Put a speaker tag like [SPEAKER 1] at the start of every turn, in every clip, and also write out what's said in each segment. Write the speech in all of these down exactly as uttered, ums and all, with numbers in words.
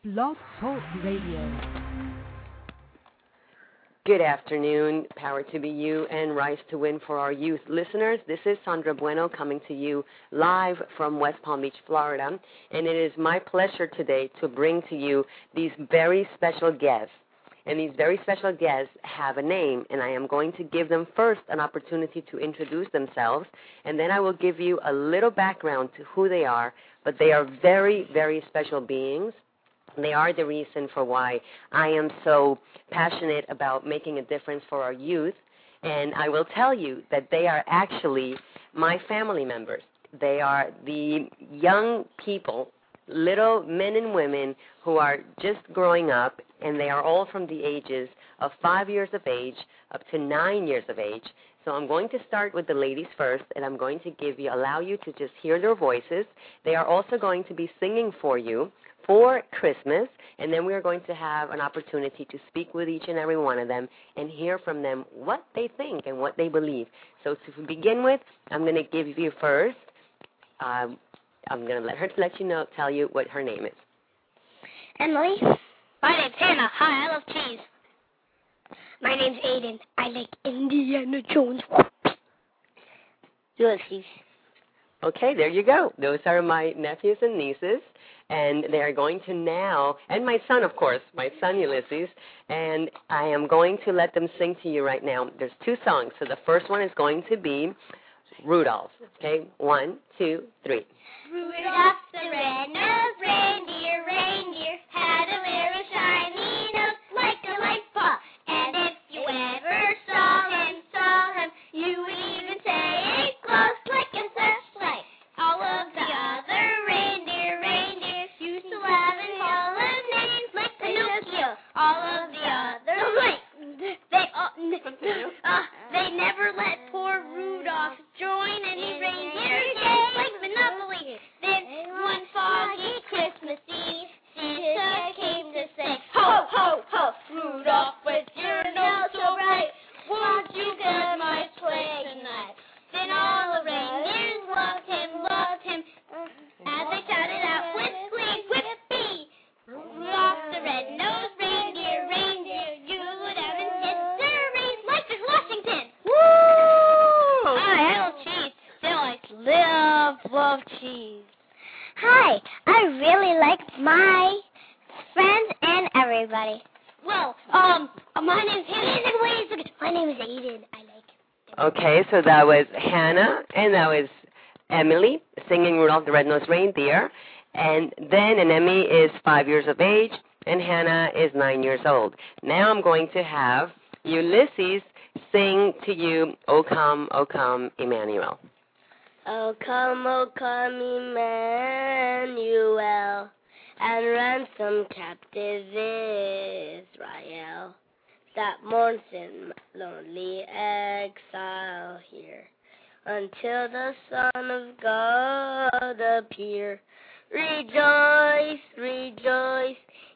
[SPEAKER 1] Blog Talk Radio.
[SPEAKER 2] Good afternoon, power to be you and rise to win for our youth listeners. This is Sandra Bueno coming to you live from West Palm Beach, Florida, and it is my pleasure today to bring to you these very special guests. And these very special guests have a name, and I am going to give them first an opportunity to introduce themselves, and then I will give you a little background to who they are, but they are very, very special beings. They are the reason for why I am so passionate about making a difference for our youth, and I will tell you that they are actually my family members. They are the young people, little men and women who are just growing up, and they are all from the ages of five years of age up to nine years of age. So I'm going to start with the ladies first, and I'm going to give you, allow you to just hear their voices. They are also going to be singing for you for Christmas, and then we are going to have an opportunity to speak with each and every one of them and hear from them what they think and what they believe. So to begin with, I'm going to give you first, uh, I'm going to let her let you know, tell you what her name is.
[SPEAKER 3] Emily. My name's Hannah. Hi, I love cheese. My name's Aiden. I like Indiana Jones. Ulysses.
[SPEAKER 2] Okay, there you go. Those are my nephews and nieces, and they are going to now, and my son, of course, my son Ulysses, and I am going to let them sing to you right now. There's two songs, so the first one is going to be Rudolph. Okay, one, two, three.
[SPEAKER 3] Rudolph the red-nosed reindeer, reindeer, had a very shiny nose like a light bulb. And if you ever saw him, saw him, you would even say it glows like a searchlight. All of the other reindeer, reindeers used to laugh and call him names like Pinocchio. All of the other, wait, they, uh, uh, they never let poor Rudolph join any reindeer games like Monopoly. Then one foggy Christmas Eve, Santa came to say, ho, ho, ho, Rudolph, with your nose so bright, won't you come my sleigh tonight? Then all the reindeers loved him, loved him, as they shouted out with glee, whippy. Rudolph the red-nosed reindeer, reindeer, you would have in history like George Washington. Woo! Hi, I love cheese. They like love, love cheese. Hi, I really like my friends and everybody. Well, um, my name's Hannah. My name is Aiden. I like
[SPEAKER 2] Okay, so that was Hannah, and that was Emily singing Rudolph the Red-Nosed Reindeer. And then Emily is five years of age, and Hannah is nine years old. Now I'm going to have Ulysses sing to you, O Come, O Come, Emmanuel.
[SPEAKER 3] Oh, come, oh, come, Emmanuel, and ransom captive Israel, that mourns in lonely exile here, until the Son of God appear. Rejoice, rejoice,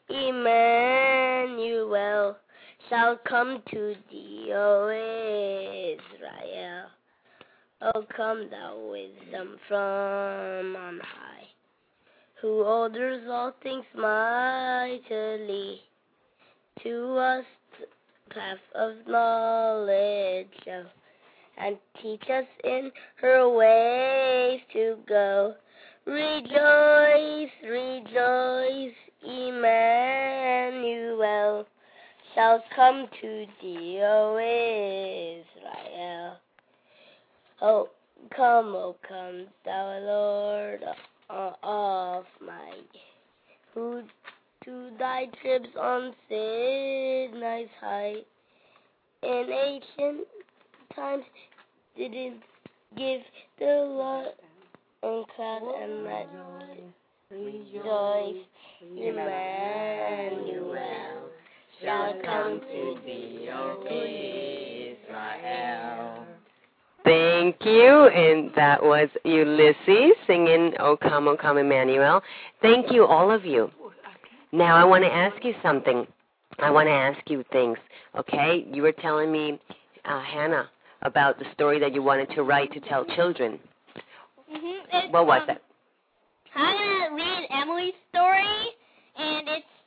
[SPEAKER 3] Emmanuel, shall come to thee, O Israel. O come, thou wisdom from on high, who orders all things mightily, to us the path of knowledge show, and teach us in her ways to go. Rejoice, rejoice, Emmanuel, shall come to thee, O Israel. Oh, come, oh, come, thou Lord of might, who to thy tribes on Sinai's height, in ancient times didn't give the Lord and cloud and light. Rejoice, Emmanuel, shall come to thee, O Israel.
[SPEAKER 2] Thank you, and that was Ulysses singing O Come, O Come, Emmanuel. Thank you, all of you. Now I want to ask you something. I want to ask you things, okay? You were telling me, uh, Hannah, about the story that you wanted to write to tell children.
[SPEAKER 3] Mm-hmm.
[SPEAKER 2] What was
[SPEAKER 3] um,
[SPEAKER 2] it?
[SPEAKER 3] I'm going to read Emily's story, and it's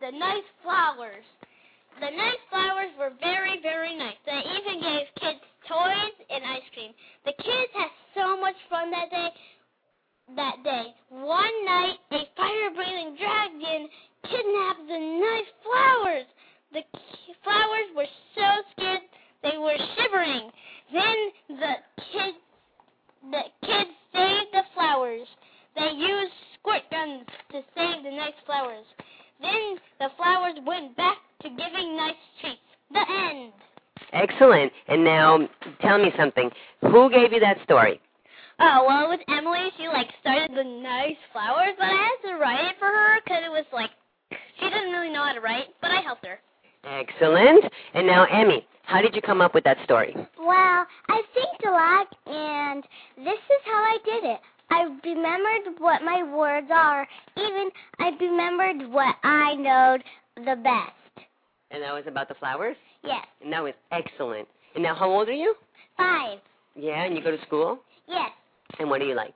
[SPEAKER 3] the nice flowers. The nice flowers were very, very nice. They even gave kids toys and ice cream. The kids had so much fun that day. That day, one night, a fire-breathing dragon kidnapped the nice flowers. The flowers were so scared they were shivering. Then the kids, the kids saved the flowers. They used squirt guns to save the nice flowers. Then the flowers went back to giving nice treats. The end.
[SPEAKER 2] Excellent. And now, tell me something. Who gave you that story?
[SPEAKER 3] Oh, well, it was Emily. She, like, started the nice flowers, but I had to write it for her because it was, like, she didn't really know how to write, but I helped her.
[SPEAKER 2] Excellent. And now, Emmy, how did you come up with that story?
[SPEAKER 4] Well, I think a lot, and this is how I did it. I remembered what my words are. Even I remembered what I know the best.
[SPEAKER 2] And that was about the flowers?
[SPEAKER 4] Yes.
[SPEAKER 2] And that was excellent. And now, how old are you?
[SPEAKER 4] Five.
[SPEAKER 2] Yeah, and you go to school?
[SPEAKER 4] Yes.
[SPEAKER 2] And what do you like?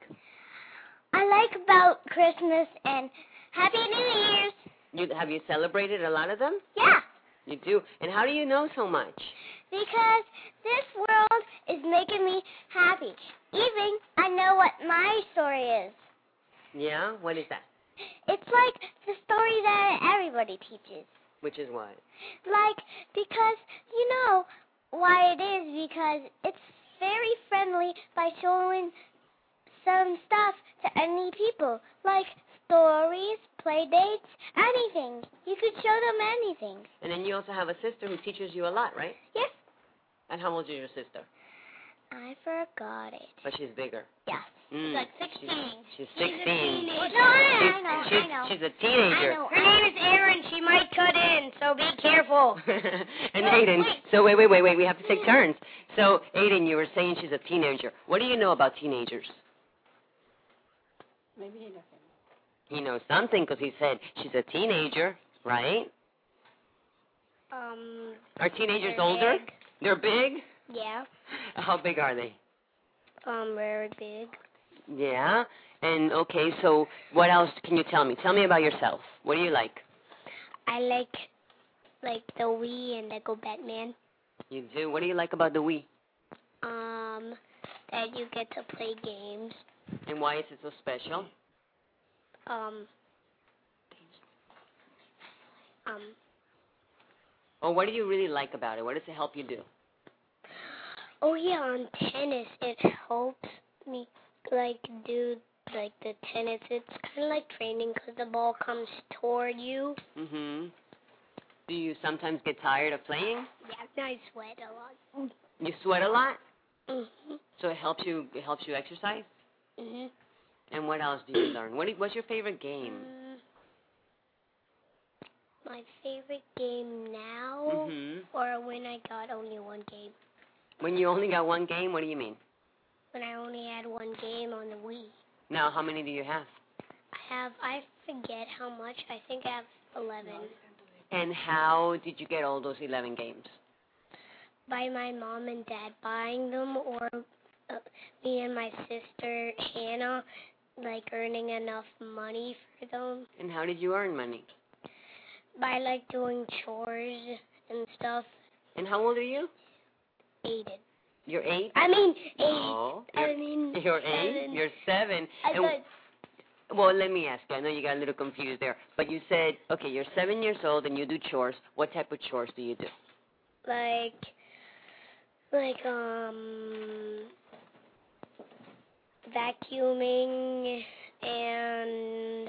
[SPEAKER 4] I like about Christmas and Happy New Year's.
[SPEAKER 2] You have you celebrated a lot of them?
[SPEAKER 4] Yeah.
[SPEAKER 2] You do. And how do you know so much?
[SPEAKER 4] Because this world is making me happy. Even I know what my story is.
[SPEAKER 2] Yeah? What is that?
[SPEAKER 4] It's like the story that everybody teaches.
[SPEAKER 2] Which is what?
[SPEAKER 4] Like, because, you know why it is, because it's very friendly by showing some stuff to any people, like stories, play dates, anything. You could show them anything.
[SPEAKER 2] And then you also have a sister who teaches you a lot, right?
[SPEAKER 4] Yes.
[SPEAKER 2] And how old is your sister?
[SPEAKER 4] I forgot it.
[SPEAKER 2] But she's bigger.
[SPEAKER 4] Yeah.
[SPEAKER 2] Mm.
[SPEAKER 3] She's like sixteen.
[SPEAKER 2] She's
[SPEAKER 3] She's a
[SPEAKER 2] sixteen.
[SPEAKER 3] teenager.
[SPEAKER 4] No, I
[SPEAKER 2] She's,
[SPEAKER 4] know,
[SPEAKER 2] she's,
[SPEAKER 4] I know.
[SPEAKER 2] she's a teenager.
[SPEAKER 4] I know.
[SPEAKER 3] Her name is Erin. She might cut in, so be careful.
[SPEAKER 2] And Aiden, so wait, wait, wait, wait. We have to take turns. So, Aiden, you were saying she's a teenager. What do you know about teenagers?
[SPEAKER 1] Maybe he doesn't.
[SPEAKER 2] He knows something because he said she's a teenager, right?
[SPEAKER 3] Um,
[SPEAKER 2] Are teenagers
[SPEAKER 3] they're
[SPEAKER 2] older?
[SPEAKER 3] big.
[SPEAKER 2] They're big?
[SPEAKER 3] Yeah.
[SPEAKER 2] How big are they?
[SPEAKER 3] Um, very big.
[SPEAKER 2] Yeah. And, okay, so what else can you tell me? Tell me about yourself. What do you like?
[SPEAKER 3] I like, like the Wii and Lego Batman.
[SPEAKER 2] You do? What do you like about the Wii?
[SPEAKER 3] Um, that you get to play games.
[SPEAKER 2] And why is it so special?
[SPEAKER 3] Um, um,
[SPEAKER 2] Or what do you really like about it? What does it help you do?
[SPEAKER 3] oh yeah, on tennis, it helps me, like, do, like, the tennis. It's kind of like training because the ball comes toward you.
[SPEAKER 2] Mm-hmm. Do you sometimes get tired of playing?
[SPEAKER 3] Yeah, I sweat a lot.
[SPEAKER 2] You sweat a lot?
[SPEAKER 3] Mm-hmm.
[SPEAKER 2] So it helps you it helps you exercise?
[SPEAKER 3] Mm-hmm.
[SPEAKER 2] And what else do you learn? What do, what's your favorite game?
[SPEAKER 3] Mm, my favorite game now,
[SPEAKER 2] Mm-hmm.
[SPEAKER 3] or when I got only one game?
[SPEAKER 2] When you only got one game, what do you mean?
[SPEAKER 3] When I only had one game on the Wii.
[SPEAKER 2] Now, how many do you have?
[SPEAKER 3] I have, I forget how much. I think I have eleven.
[SPEAKER 2] And how did you get all those eleven games?
[SPEAKER 3] By my mom and dad buying them, or uh, me and my sister Hannah, like, earning enough money for them.
[SPEAKER 2] And how did you earn money?
[SPEAKER 3] By, like, doing chores and stuff.
[SPEAKER 2] And how old are you?
[SPEAKER 3] Aiden.
[SPEAKER 2] You're eight?
[SPEAKER 3] I mean, eight.
[SPEAKER 2] No.
[SPEAKER 3] I
[SPEAKER 2] You're,
[SPEAKER 3] mean,
[SPEAKER 2] you're eight?
[SPEAKER 3] seven.
[SPEAKER 2] You're seven.
[SPEAKER 3] I
[SPEAKER 2] And-
[SPEAKER 3] thought,
[SPEAKER 2] well, let me ask you. I know you got a little confused there. But you said, okay, you're seven years old and you do chores. What type of chores do you do?
[SPEAKER 3] like, like, um, vacuuming and,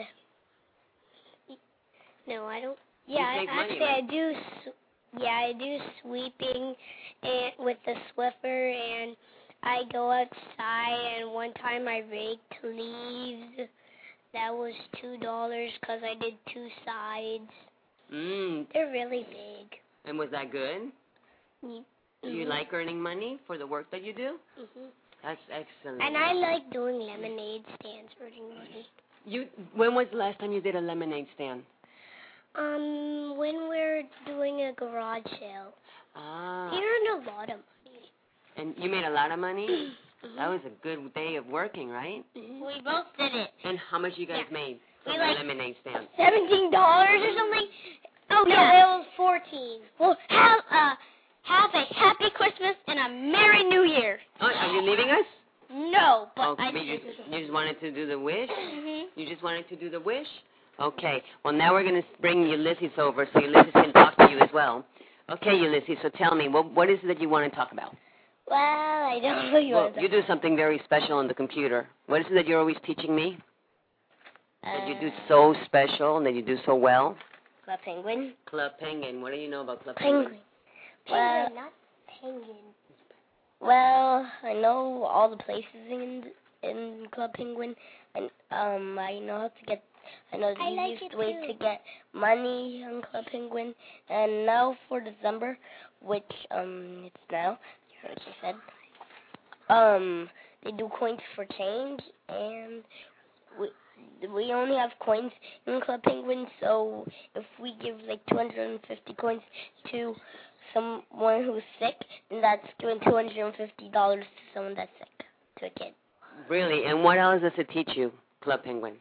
[SPEAKER 3] no, I don't, yeah,
[SPEAKER 2] make money,
[SPEAKER 3] actually
[SPEAKER 2] right?
[SPEAKER 3] I do, s- yeah, I do sweeping and with the Swiffer, and I go outside, and one time I raked leaves. That was two dollars because I did two sides.
[SPEAKER 2] Mm.
[SPEAKER 3] They're really big.
[SPEAKER 2] And was that good?
[SPEAKER 3] Mm.
[SPEAKER 2] Do you like earning money for the work that you do?
[SPEAKER 3] hmm
[SPEAKER 2] That's excellent.
[SPEAKER 3] And I like doing lemonade stands, earning money.
[SPEAKER 2] You, when was the last time you did a lemonade stand?
[SPEAKER 3] Um, when we're doing a garage sale,
[SPEAKER 2] Ah.
[SPEAKER 3] we earned a lot of money.
[SPEAKER 2] And you made a lot of money?
[SPEAKER 3] Mhm.
[SPEAKER 2] That was a good day of working, right?
[SPEAKER 3] Mhm. We both did it.
[SPEAKER 2] And how much you guys
[SPEAKER 3] Yeah.
[SPEAKER 2] made
[SPEAKER 3] We
[SPEAKER 2] from the
[SPEAKER 3] like-
[SPEAKER 2] lemonade stand?
[SPEAKER 3] Seventeen dollars or something. No,
[SPEAKER 4] No,
[SPEAKER 3] yeah.
[SPEAKER 4] it was fourteen.
[SPEAKER 3] Well, have uh, have a happy Christmas and a Merry New Year.
[SPEAKER 2] Oh, are you leaving us?
[SPEAKER 3] No, but
[SPEAKER 2] Oh,
[SPEAKER 3] I
[SPEAKER 2] you just, you just wanted to do the wish?
[SPEAKER 3] Mhm.
[SPEAKER 2] You just wanted to do the wish? Okay. Well, now we're going to bring Ulysses over so Ulysses can talk to you as well. Okay, Ulysses, so tell me, what what is it that you want to talk about?
[SPEAKER 4] Well, I don't know you
[SPEAKER 2] Well,
[SPEAKER 4] want to
[SPEAKER 2] you do something very special on the computer. What is it that you're always teaching me? That you do
[SPEAKER 4] Uh,
[SPEAKER 2] so special and that you do so well?
[SPEAKER 4] Club Penguin.
[SPEAKER 2] Club Penguin. What do you know about Club Penguin?
[SPEAKER 4] Penguin. Well,
[SPEAKER 3] not penguin.
[SPEAKER 4] well, I know all the places in in Club Penguin, and um, I know how to get. I know the
[SPEAKER 3] I like
[SPEAKER 4] easiest
[SPEAKER 3] it
[SPEAKER 4] way
[SPEAKER 3] too.
[SPEAKER 4] to get money on Club Penguin. And now for December, which um, it's now. You heard what you said. Um, they do coins for change, and we we only have coins in Club Penguin. So if we give like two hundred fifty coins to someone who's sick, then that's giving two hundred fifty dollars to someone that's sick, to a kid.
[SPEAKER 2] Really? And what else does it teach you, Club Penguin?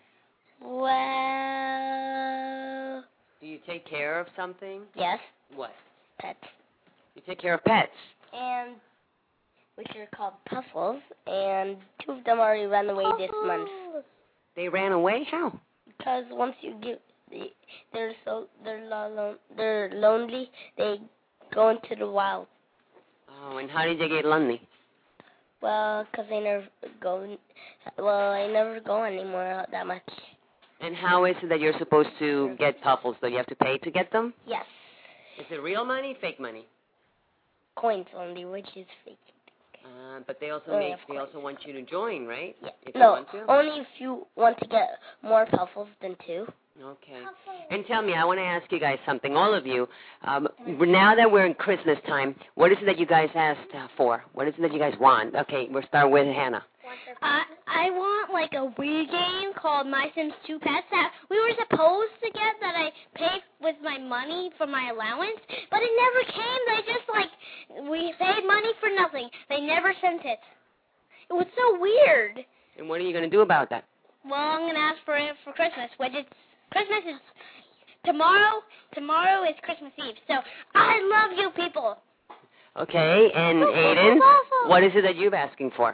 [SPEAKER 4] Well,
[SPEAKER 2] Do you take care of something?
[SPEAKER 4] yes,
[SPEAKER 2] What?
[SPEAKER 4] pets.
[SPEAKER 2] You take care of pets.
[SPEAKER 4] And which are called Puffles, and two of them already ran away this month.
[SPEAKER 2] They ran away? How?
[SPEAKER 4] Because once you give, they- they're so they're lo- they're lonely. They go into the wild.
[SPEAKER 2] Oh, and how did they get lonely?
[SPEAKER 4] Well, because they never go. Well, I never go anymore that much.
[SPEAKER 2] And how is it that you're supposed to get Puffles? Do you have to pay to get them?
[SPEAKER 4] Yes,
[SPEAKER 2] Is it real money, fake money?
[SPEAKER 4] coins only, which is fake.
[SPEAKER 2] Uh, but they also
[SPEAKER 4] Oh,
[SPEAKER 2] make.
[SPEAKER 4] of
[SPEAKER 2] They
[SPEAKER 4] course.
[SPEAKER 2] also want you to join, right?
[SPEAKER 4] Yeah.
[SPEAKER 2] If you
[SPEAKER 4] No,
[SPEAKER 2] want to.
[SPEAKER 4] only if you want to get more Puffles than two.
[SPEAKER 2] Okay. And tell me, I want to ask you guys something, all of you. Um, now that we're in Christmas time, what is it that you guys asked uh, for? What is it that you guys want? Okay, we'll start with Hannah.
[SPEAKER 3] I I want like a Wii game called My Sims two Pets that we were supposed to get that I paid with my money for my allowance, but it never came. They just like we paid money for nothing. They never sent it. It was so weird.
[SPEAKER 2] And what are you going to do about that?
[SPEAKER 3] Well, I'm gonna ask for it for Christmas. When it's Christmas is tomorrow. Tomorrow is Christmas Eve. So I love you people.
[SPEAKER 2] Okay, and Aiden, what is it that you're asking for?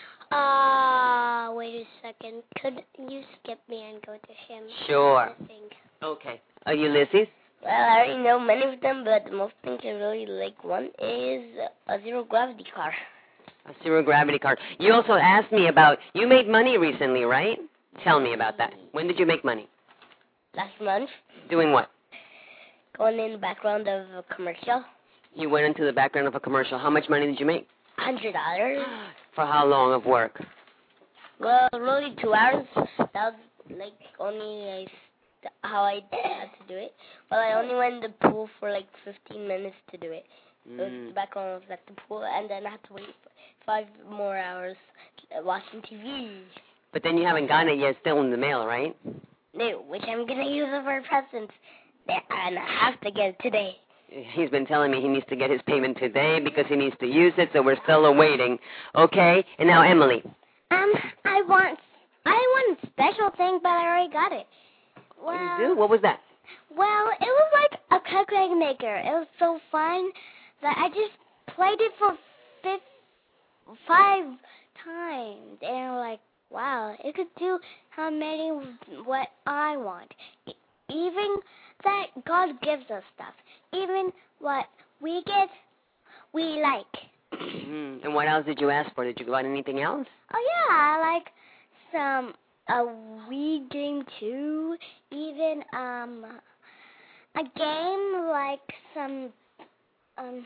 [SPEAKER 3] Uh, wait a second. Could you skip me and go to him?
[SPEAKER 2] Sure.
[SPEAKER 3] I think.
[SPEAKER 2] Okay. Uh, Ulysses?
[SPEAKER 4] Well, I already know many of them, but the most thing I really like one is a zero gravity car.
[SPEAKER 2] A zero gravity car. You also asked me about, you made money recently, right? Tell me about that. When did you make money?
[SPEAKER 4] Last month,
[SPEAKER 2] Doing what?
[SPEAKER 4] going in the background of a commercial,
[SPEAKER 2] You went into the background of a commercial. How much money did you make?
[SPEAKER 4] hundred dollars.
[SPEAKER 2] For how long of work?
[SPEAKER 4] Well, really two hours. That was like only I, how I had to do it. Well, I only went in the pool for like fifteen minutes to do it. It was
[SPEAKER 2] Mm.
[SPEAKER 4] the background was at the pool, and then I had to wait for five more hours watching T V.
[SPEAKER 2] But then you haven't gotten it yet. It's still in the mail, right?
[SPEAKER 4] No, which I'm gonna use it for presents, and I have to get it today.
[SPEAKER 2] He's been telling me he needs to get his payment today because he needs to use it, so we're still awaiting. Okay, and now Emily.
[SPEAKER 4] Um, I want, I want a special thing, but I already got it.
[SPEAKER 2] What do you do? What was that?
[SPEAKER 4] Well, it was like a cupcake maker. It was so fun that I just played it for fifth, five times, and I'm like, wow, it could do how many what I want. E- Even that God gives us stuff. Even what we get, we like.
[SPEAKER 2] Mm. And what else did you ask for? Did you want anything else?
[SPEAKER 4] Oh yeah, I like some a Wii game too. Even um a game like some um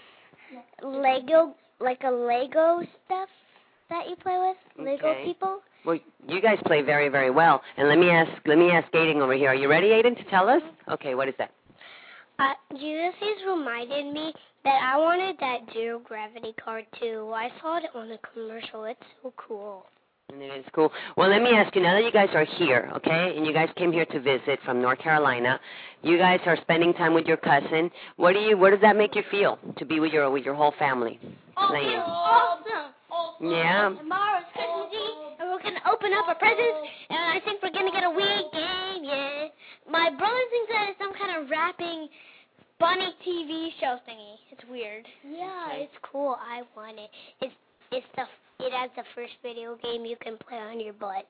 [SPEAKER 4] Lego, like a Lego stuff that you play with. Lego
[SPEAKER 2] Okay.
[SPEAKER 4] people.
[SPEAKER 2] Well, you guys play very, very well. And let me ask, let me ask Aiden over here. Are you ready, Aiden, to tell us? Okay, what is that?
[SPEAKER 3] Uh, Ulysses reminded me that I wanted that zero gravity car too. I saw it on a commercial. It's so cool.
[SPEAKER 2] And it is cool. Well, let me ask you, now that you guys are here, okay, and you guys came here to visit from North Carolina, you guys are spending time with your cousin. What do you, what does that make you feel to be with your, with your whole family? Playing?
[SPEAKER 3] Awesome. Awesome.
[SPEAKER 2] Yeah.
[SPEAKER 3] Tomorrow's Christmas Eve, and we're going to open up our presents, and I think we're going to get a Wii game, yeah. My brother thinks that it's some kind of wrapping bunny T V show thingy. It's weird.
[SPEAKER 4] Yeah,
[SPEAKER 2] Okay.
[SPEAKER 4] it's cool. I want it. It's it's the it has the first video game you can play on your butt.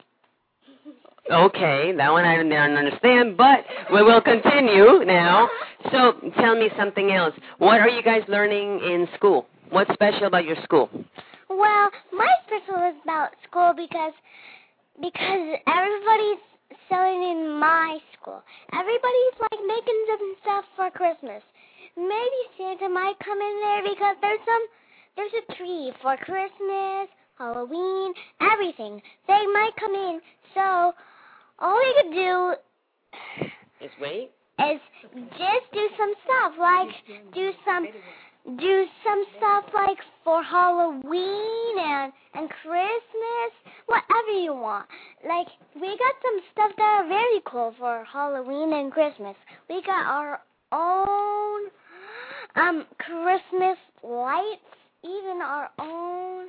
[SPEAKER 2] Okay, that one I don't understand, but we will continue now. So tell me something else. What are you guys learning in school? What's special about your school?
[SPEAKER 4] Well, my special is about school because because everybody's selling in my school. Everybody's like making some stuff for Christmas. Maybe Santa might come in there because there's some there's a tree for Christmas, Halloween, everything. They might come in. So all we could do
[SPEAKER 2] Just wait.
[SPEAKER 4] is just do some stuff like do some do some stuff like for Halloween and and Christmas, whatever you want. Like we got some stuff that are very cool for Halloween and Christmas. We got our own um Christmas lights, even our own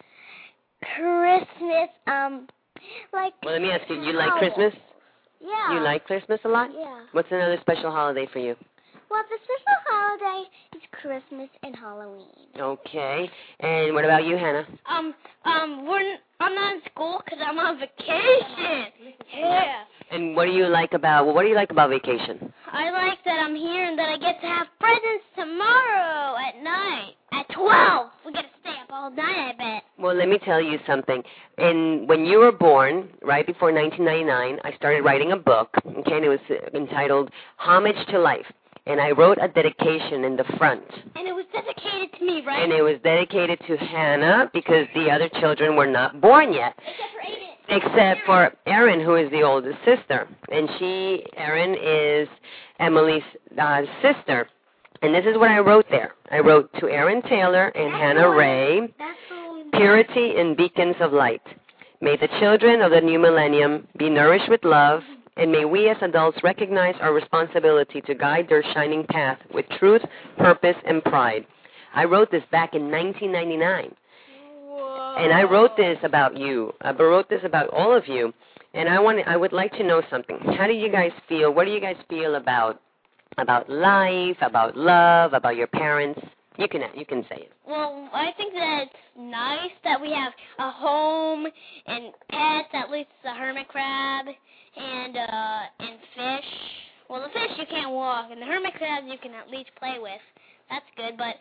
[SPEAKER 4] Christmas um like.
[SPEAKER 2] Well, let me ask you, you like
[SPEAKER 4] towels.
[SPEAKER 2] Christmas?
[SPEAKER 4] Yeah.
[SPEAKER 2] You like Christmas a lot?
[SPEAKER 4] Yeah.
[SPEAKER 2] What's another special holiday for you?
[SPEAKER 4] Well, the special holiday is Christmas and Halloween.
[SPEAKER 2] Okay. And what about you, Hannah?
[SPEAKER 3] Um, um, we're n- I'm not in school because I'm on vacation. Yeah.
[SPEAKER 2] And what do you like about, well, what do you like about vacation?
[SPEAKER 3] I like that I'm here and that I get to have presents tomorrow at night at twelve. We get to stay up all night, I bet.
[SPEAKER 2] Well, let me tell you something. And when you were born, right before nineteen ninety-nine, I started writing a book, okay, and it was uh, entitled Homage to Life. And I wrote a dedication in the front.
[SPEAKER 3] And it was dedicated to me, right?
[SPEAKER 2] And it was dedicated to Hannah because the other children were not born yet.
[SPEAKER 3] Except for Aiden.
[SPEAKER 2] Except for Erin, who is the oldest sister. And she, Erin, is Emily's uh, sister. And this is what I wrote there. I wrote to Erin Taylor and
[SPEAKER 3] That's
[SPEAKER 2] Hannah
[SPEAKER 3] the one-
[SPEAKER 2] Ray,
[SPEAKER 3] That's the
[SPEAKER 2] purity and beacons of light. May the children of the new millennium be nourished with love, and may we as adults recognize our responsibility to guide their shining path with truth, purpose, and pride. I wrote this back in nineteen ninety-nine.
[SPEAKER 3] Whoa.
[SPEAKER 2] And I wrote this about you. I wrote this about all of you. And I want I would like to know something. How do you guys feel? What do you guys feel about about life, about love, about your parents? You can you can say it.
[SPEAKER 3] Well, I think that it's nice that we have a home and pets, at least the hermit crab and uh and fish. Well, the fish you can't walk, and the hermit crabs you can at least play with. That's good, but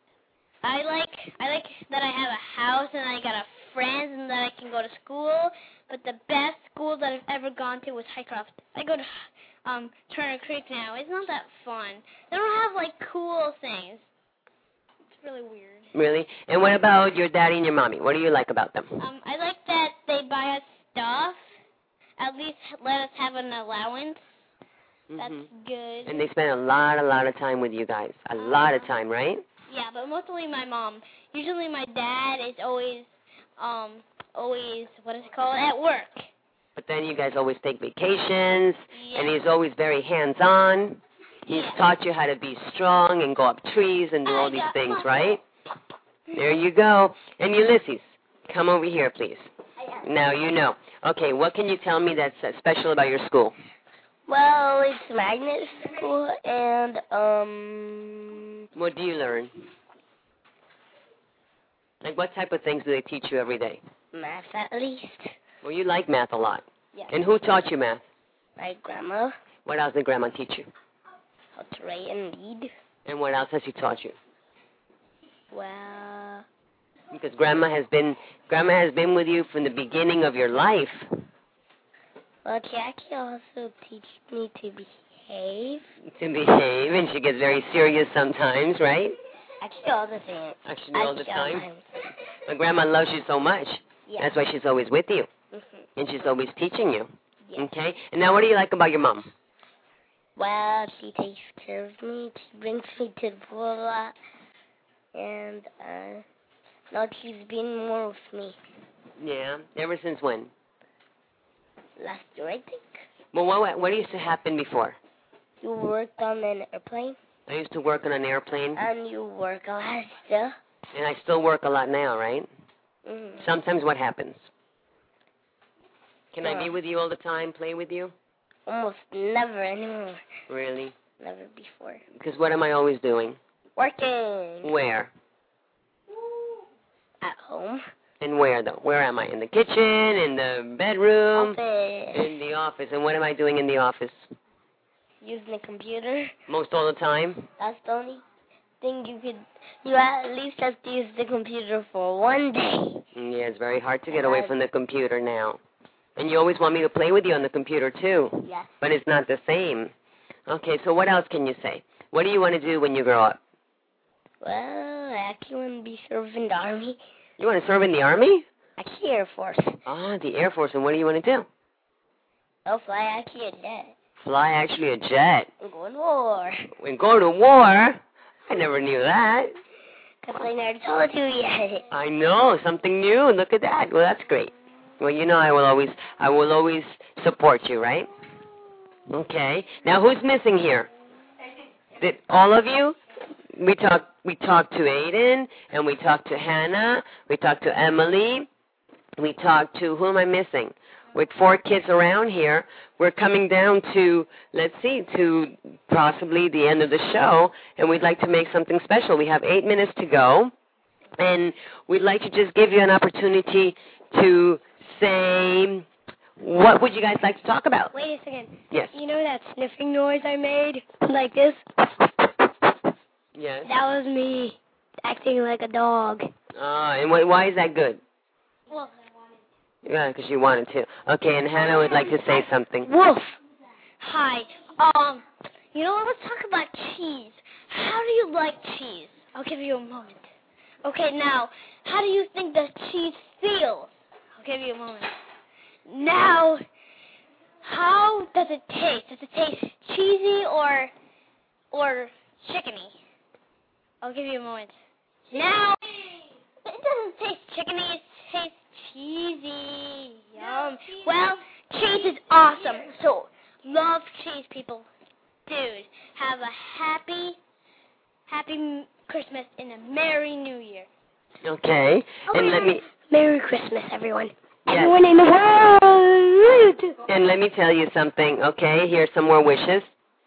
[SPEAKER 3] I like I like that I have a house and I got a friends and that I can go to school. But the best school that I've ever gone to was Highcroft. I go to um Turner Creek now. It's not that fun. They don't have like cool things. It's really weird.
[SPEAKER 2] Really? And what about your daddy and your mommy? What do you like about them?
[SPEAKER 3] Um, I like that they buy us stuff. At least let us have an allowance. That's
[SPEAKER 2] Mhm.
[SPEAKER 3] good.
[SPEAKER 2] And they spend a lot, a lot of time with you guys. A lot of time, right?
[SPEAKER 3] Yeah, but mostly my mom. Usually my dad is always, um, always, what is it called, at work.
[SPEAKER 2] But then you guys always take vacations,
[SPEAKER 3] Yeah.
[SPEAKER 2] and he's always very hands-on. He's
[SPEAKER 3] Yeah.
[SPEAKER 2] taught you how to be strong and go up trees and do
[SPEAKER 3] I
[SPEAKER 2] all these
[SPEAKER 3] got
[SPEAKER 2] things,
[SPEAKER 3] my-
[SPEAKER 2] right? There you go. And Ulysses, come over here, please. Now you know. Okay, what can you tell me that's uh, special about your school?
[SPEAKER 4] Well, it's magnet school, and um,
[SPEAKER 2] What do you learn? Like, what type of things do they teach you every day?
[SPEAKER 4] math at least.
[SPEAKER 2] Well, you like math a lot.
[SPEAKER 4] Yeah.
[SPEAKER 2] And who taught you math?
[SPEAKER 4] My grandma,
[SPEAKER 2] What else did Grandma teach you?
[SPEAKER 4] how to write and read.
[SPEAKER 2] And what else has she taught you?
[SPEAKER 4] Well,
[SPEAKER 2] Because Grandma has been Grandma has been with you from the beginning of your life.
[SPEAKER 4] well, Jackie also teach me to behave.
[SPEAKER 2] To behave, and she gets very serious sometimes, right?
[SPEAKER 4] Actually, all the time.
[SPEAKER 2] Actually, all the time.
[SPEAKER 4] time.
[SPEAKER 2] But Grandma loves you so much.
[SPEAKER 4] Yeah.
[SPEAKER 2] That's why she's always with you,
[SPEAKER 4] Mm-hmm.
[SPEAKER 2] and she's always teaching you.
[SPEAKER 4] Yeah.
[SPEAKER 2] Okay? And now what do you like about your mom?
[SPEAKER 4] Well, she takes care of me. She brings me to the pool a lot. And, uh, now she's been more with me.
[SPEAKER 2] Yeah. Ever since when?
[SPEAKER 4] Last year, I think.
[SPEAKER 2] Well, what, what used to happen before?
[SPEAKER 4] You worked on an airplane,
[SPEAKER 2] I used to work on an airplane,
[SPEAKER 4] and you work a lot still.
[SPEAKER 2] and I still work a lot now, right?
[SPEAKER 4] Mm-hmm.
[SPEAKER 2] Sometimes what happens? Can I
[SPEAKER 4] Yeah.
[SPEAKER 2] be with you all the time, play with you?
[SPEAKER 4] Almost never anymore.
[SPEAKER 2] Really?
[SPEAKER 3] never before.
[SPEAKER 2] Because what am I always doing?
[SPEAKER 3] Working.
[SPEAKER 2] Where?
[SPEAKER 3] At home.
[SPEAKER 2] And where, though? Where am I? In the kitchen? In the bedroom?
[SPEAKER 3] Office.
[SPEAKER 2] In the office. And what am I doing in the office?
[SPEAKER 3] Using the computer.
[SPEAKER 2] Most all the time?
[SPEAKER 3] That's the only thing you could. You at least have to use the computer for one day.
[SPEAKER 2] Mm, yeah, it's very hard to get away from the computer now. And you always want me to play with you on the computer, too.
[SPEAKER 3] Yes.
[SPEAKER 2] But it's not the same. Okay, so what else can you say? What do you want to do when you grow up?
[SPEAKER 3] Well, I actually want to be serving the Army.
[SPEAKER 2] You want to serve in the Army?
[SPEAKER 3] Actually, Air Force.
[SPEAKER 2] Ah, the Air Force. And what do you want to do?
[SPEAKER 3] I'll fly actually a jet.
[SPEAKER 2] Fly actually a jet.
[SPEAKER 3] And go to war.
[SPEAKER 2] And go to war? I never knew that.
[SPEAKER 3] Because I never told you yet.
[SPEAKER 2] I know, something new. Look at that. Well, that's great. Well, you know I will always I will always support you, right? Okay. Now, who's missing here? Did all of you? We talked we talked to Aiden, and we talked to Hannah, we talked to Emily, we talked to, who am I missing? With four kids around here, we're coming down to, let's see, to possibly the end of the show, and we'd like to make something special. We have eight minutes to go, and we'd like to just give you an opportunity to say, what would you guys like to talk about?
[SPEAKER 3] Wait a second.
[SPEAKER 2] Yes.
[SPEAKER 3] You know that sniffing noise I made? Like this?
[SPEAKER 2] Yes.
[SPEAKER 3] That was me acting like a dog.
[SPEAKER 2] Uh, and wh- why is that good?
[SPEAKER 3] Well,
[SPEAKER 2] Yeah, because you wanted to. Okay, and Hannah would like to say something.
[SPEAKER 3] Wolf. Hi. Um, you know, let's talk about cheese. How do you like cheese? I'll give you a moment. Okay, now, how do you think the cheese feels? I'll give you a moment. Now, how does it taste? Does it taste cheesy or or chickeny? I'll give you a moment. Now, it doesn't taste chickeny. It tastes cheesy. Yum. Well, cheese is awesome. So, love cheese, people. Dude, have a happy, happy Christmas and a Merry New Year.
[SPEAKER 2] Okay, and let me
[SPEAKER 3] Merry Christmas, everyone.
[SPEAKER 2] Yes.
[SPEAKER 3] Everyone in the world.
[SPEAKER 2] and let me tell you something. Okay, here's some more wishes.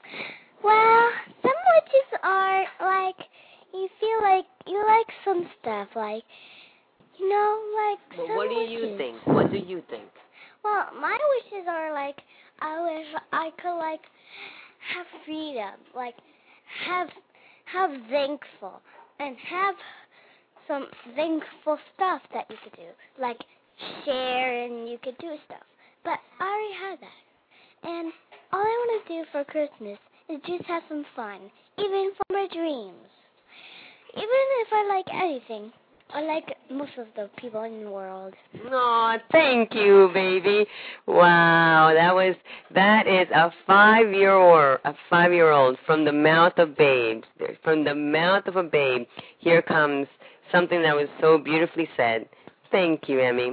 [SPEAKER 4] Well, some wishes are like you feel like you like some stuff, like you know, like.
[SPEAKER 2] Well,
[SPEAKER 4] some
[SPEAKER 2] what do
[SPEAKER 4] wishes.
[SPEAKER 2] you think? What do you think?
[SPEAKER 4] Well, my wishes are like I wish I could like have freedom, like have have thankful and have some thankful stuff that you could do, like share and you could do stuff. But I already have that, and all I want to do for Christmas is just have some fun, even for my dreams. Even if I like anything, I like most of the people in the world.
[SPEAKER 2] Aw, thank you, baby. Wow, that was that is a five-year-old, a five-year-old from the mouth of babes. From the mouth of a babe, here comes something that was so beautifully said. Thank you, Emmy.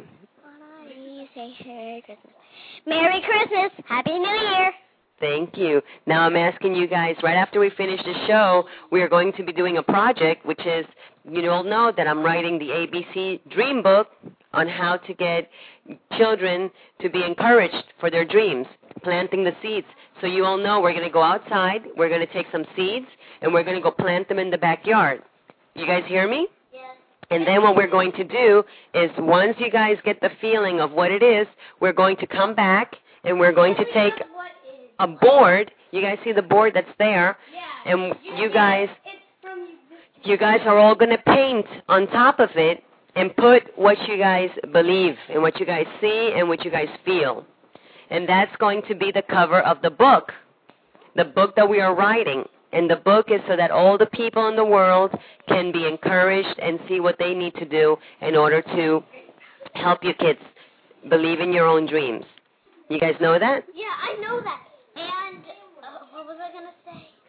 [SPEAKER 4] You say Merry Christmas.
[SPEAKER 3] Merry Christmas. Happy New Year.
[SPEAKER 2] Thank you. Now I'm asking you guys, right after we finish the show, we are going to be doing a project, which is, you all know that I'm writing the A B C Dream Book on how to get children to be encouraged for their dreams, planting the seeds. So you all know we're going to go outside, we're going to take some seeds, and we're going to go plant them in the backyard. You guys hear me?
[SPEAKER 3] Yes.
[SPEAKER 2] And then what we're going to do is once you guys get the feeling of what it is, we're going to come back and we're going to take a board. You guys see the board that's there?
[SPEAKER 3] Yeah.
[SPEAKER 2] And you guys,
[SPEAKER 3] It's from
[SPEAKER 2] you guys are all going to paint on top of it and put what you guys believe and what you guys see and what you guys feel. And that's going to be the cover of the book, the book that we are writing. And the book is so that all the people in the world can be encouraged and see what they need to do in order to help you kids believe in your own dreams. You guys know that?
[SPEAKER 3] Yeah, I know that. And uh, what was I gonna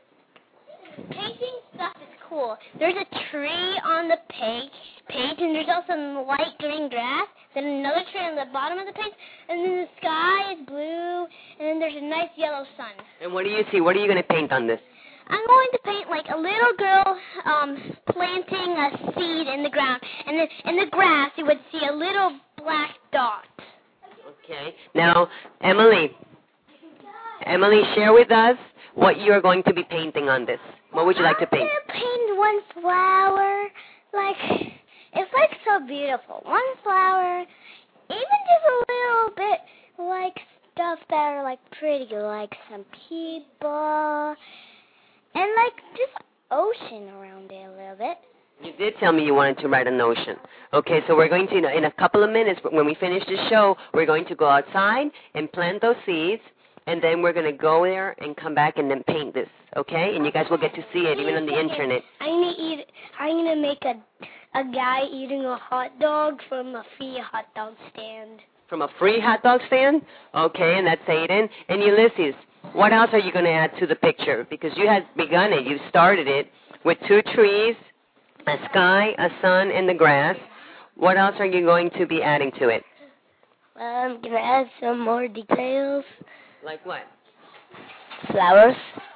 [SPEAKER 3] say? Painting stuff is cool. There's a tree on the page, page, and there's also some light green grass. Then another tree on the bottom of the page, and then the sky is blue, and then there's a nice yellow sun.
[SPEAKER 2] And what do you see? What are you going to paint on this?
[SPEAKER 3] I'm going to paint like a little girl um, planting a seed in the ground, and then in the grass you would see a little black dot.
[SPEAKER 2] Okay. Now, Emily, Emily, share with us what you're going to be painting on this. What would you like to paint?
[SPEAKER 4] I'm gonna paint one flower. Like, it's like so beautiful. One flower, even just a little bit like stuff that are like pretty, like some people, and like just ocean around it a little bit.
[SPEAKER 2] You did tell me you wanted to write an ocean. Okay, so we're going to, in a couple of minutes, when we finish the show, we're going to go outside and plant those seeds, and then we're going to go there and come back and then paint this, okay? And you guys will get to see it even on the internet.
[SPEAKER 4] I'm gonna eat. I'm gonna make a a guy eating a hot dog from a free hot dog stand.
[SPEAKER 2] From a free hot dog stand? Okay, and that's Aiden. And Ulysses, what else are you going to add to the picture? Because you had begun it. You started it with two trees, a sky, a sun, and the grass. What else are you going to be adding to it?
[SPEAKER 4] Well, I'm gonna add some more details.
[SPEAKER 2] Like what?
[SPEAKER 4] Flowers.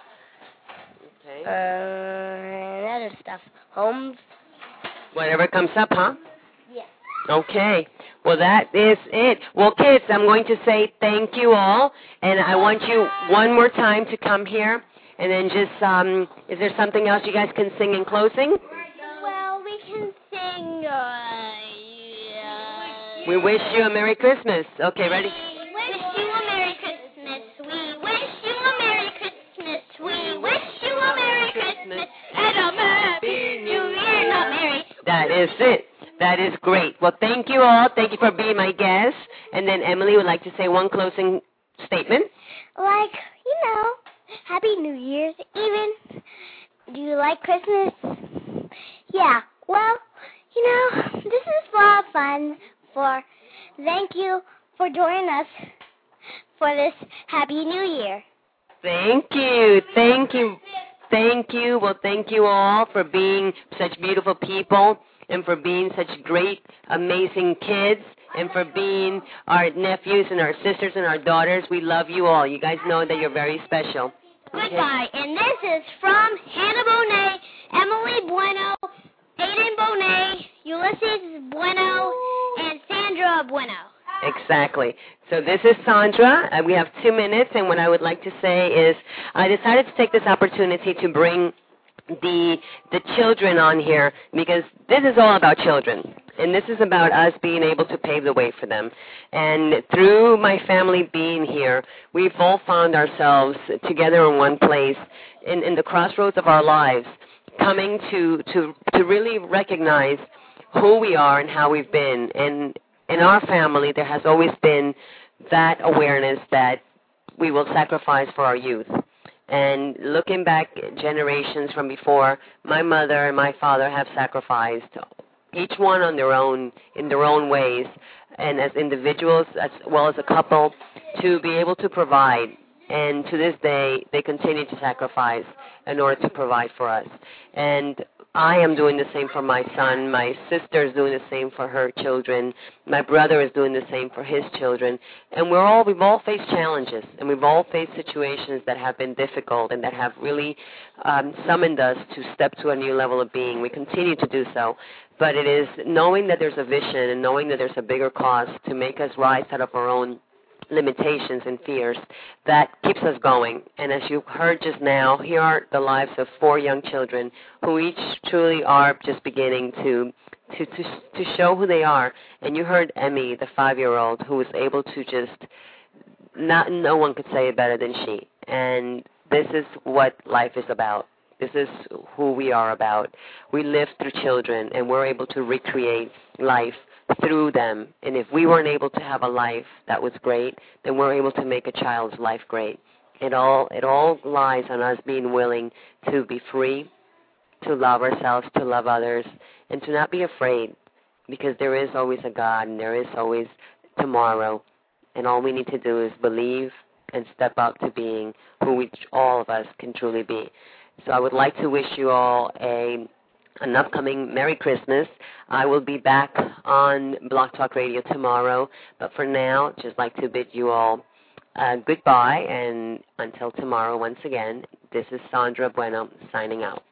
[SPEAKER 2] Okay.
[SPEAKER 4] Uh, and other stuff. Homes.
[SPEAKER 2] Whatever comes up, huh?
[SPEAKER 4] Yes.
[SPEAKER 2] Okay. Well, that is it. Well, kids, I'm going to say thank you all, and I want you one more time to come here, and then just, um, is there something else you guys can sing in closing?
[SPEAKER 4] Well, we can sing, uh, yeah.
[SPEAKER 2] We wish you a Merry Christmas. Okay, ready?
[SPEAKER 4] We wish you a Merry Christmas. We wish you a Merry Christmas. We wish you a Merry Christmas and a Happy New Year. Not Merry.
[SPEAKER 2] That is it. That is great. Well, thank you all. Thank you for being my guest. And then Emily would like to say one closing statement.
[SPEAKER 4] Like, you know, Happy New Year's even. Do you like Christmas? Yeah. Well, you know, this is a lot of fun. For thank you for joining us for this Happy New Year.
[SPEAKER 2] Thank you. Thank you. Thank you. Well, thank you all for being such beautiful people and for being such great, amazing kids and for being our nephews and our sisters and our daughters. We love you all. You guys know that you're very special. Okay.
[SPEAKER 4] Goodbye. And this is from Hannah Bonet, Emily Bueno, Aiden Bonet, Ulysses Bueno, and Sandra Bueno.
[SPEAKER 2] Exactly. So this is Sandra, and we have two minutes, and what I would like to say is I decided to take this opportunity to bring the the children on here because this is all about children, and this is about us being able to pave the way for them. And through my family being here, we've all found ourselves together in one place in, in the crossroads of our lives, coming to, to, to really recognize who we are and how we've been. And in our family, there has always been that awareness that we will sacrifice for our youth. And looking back generations from before, my mother and my father have sacrificed, each one on their own, in their own ways, and as individuals as well as a couple, to be able to provide. And to this day, they continue to sacrifice in order to provide for us. And I am doing the same for my son. My sister is doing the same for her children. My brother is doing the same for his children. And we're all, we've all faced challenges, and we've all faced situations that have been difficult and that have really um, summoned us to step to a new level of being. We continue to do so. But it is knowing that there's a vision and knowing that there's a bigger cause to make us rise out of our own limitations and fears that keeps us going. And as you heard just now, here are the lives of four young children who each truly are just beginning to to to, to show who they are. And you heard Emmy, the five-year-old, who was able to just, not no one could say it better than she. And this is what life is about. This is who we are about. We live through children, and we're able to recreate life through them. And if we weren't able to have a life that was great, then we're able to make a child's life great. It all it all lies on us being willing to be free, to love ourselves, to love others, and to not be afraid, because there is always a God and there is always tomorrow. And all we need to do is believe and step up to being who we all of us can truly be. So I would like to wish you all a an upcoming Merry Christmas. I will be back on Blog Talk Radio tomorrow, but for now, just like to bid you all uh, goodbye, and until tomorrow once again, this is Sandra Bueno signing out.